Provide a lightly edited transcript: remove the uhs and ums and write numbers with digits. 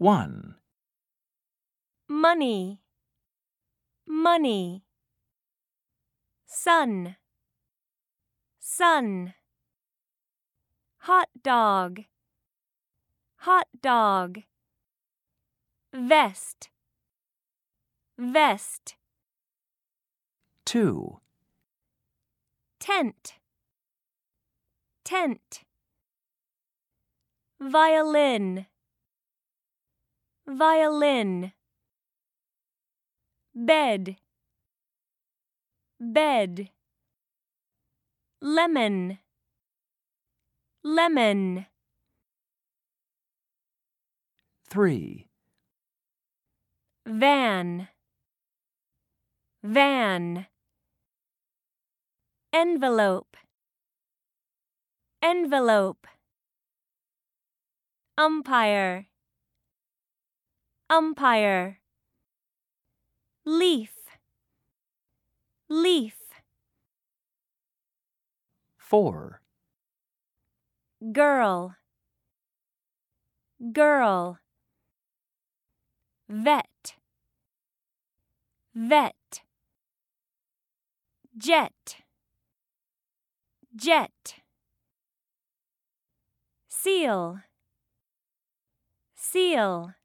1, money, money. Sun, sun. Hot dog, hot dog. Vest, vest. 2, Tent, tent. Violin, violin. Bed, bed. Lemon, lemon. 3, Van, van. Envelope, envelope. Umpire, umpire. Leaf, leaf. 4, Girl, girl. Vet, vet. Jet, jet. Seal, seal.